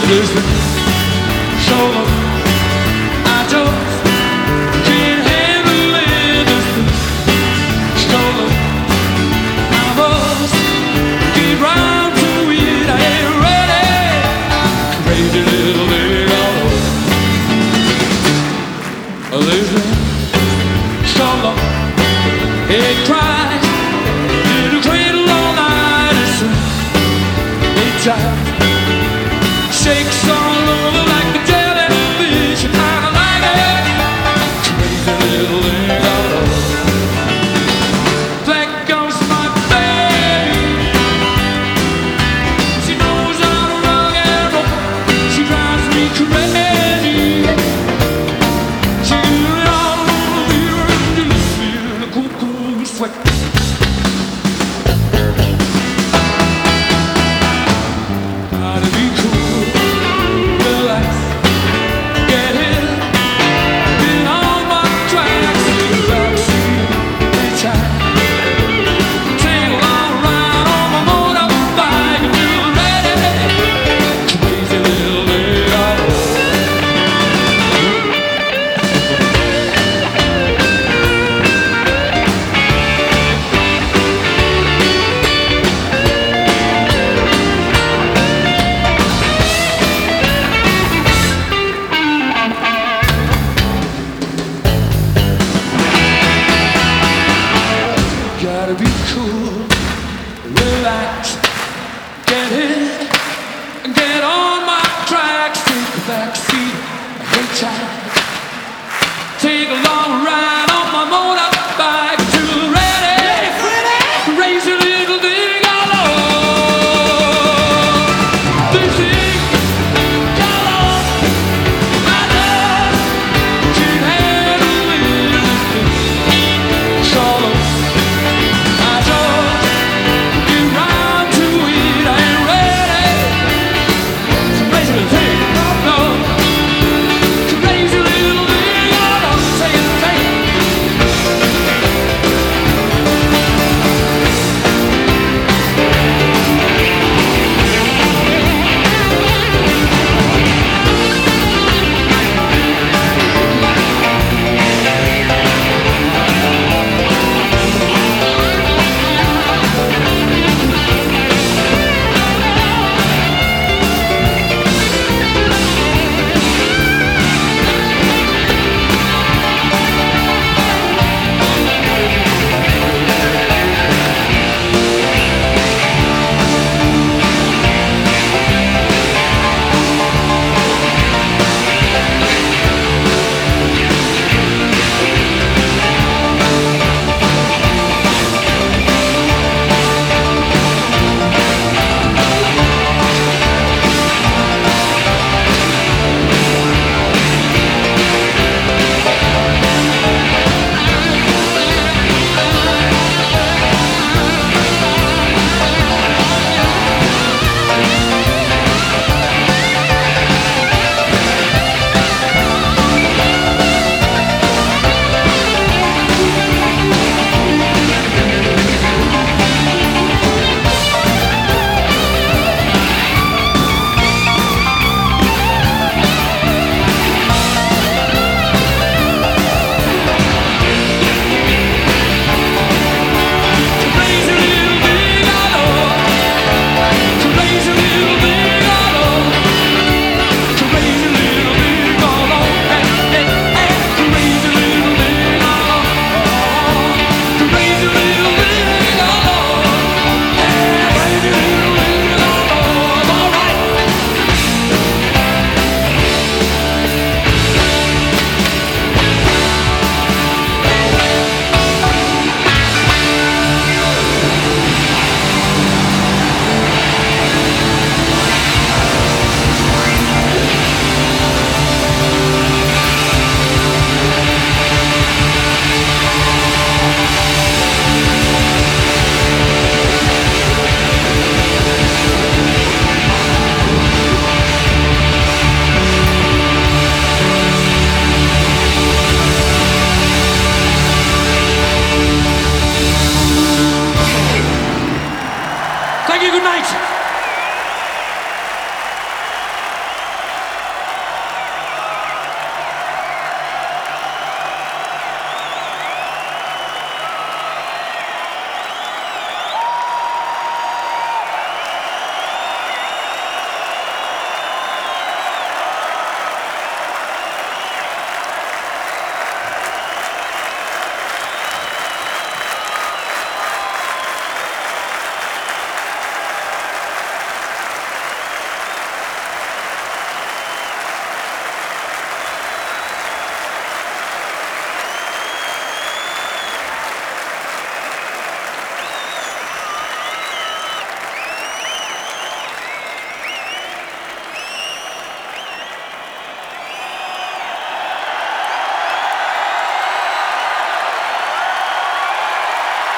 Listen, show them I just can't handle it. Listen, show them I must get round to it. I ain't ready. Crazy little thing all over. Listen, show them it cries in the cradle all night. Listen, it jives. Shakes all over like a jellyfish, and I like it. Crazy little thing all over. There goes my baby. She knows how to rock and roll. She drives me crazy. She do it all over me, and you feel the cool, cool sweat. Gotta be cool. Gotta be cool, relax, get in, get on my tracks, take a back seat, hitchhike, take a long ride on my motorbike till ready, raise a little thing all over. This thing all over, I just can't handle it. Solo. Thank you, good night.